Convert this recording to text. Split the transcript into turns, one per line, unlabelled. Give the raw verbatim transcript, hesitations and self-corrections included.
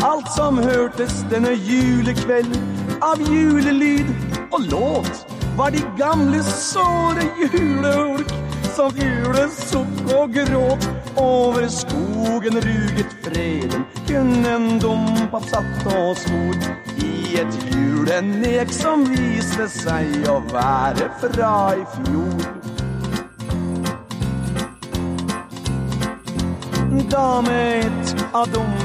Alt som hørtes denne julekveld av julelyd og låt var de gamle såre juleork som julesukk og gråt. Over skogen ruget freden, kun en dompap satt og svor i et julenek som viste seg å være fra i fjor. Da med et av dom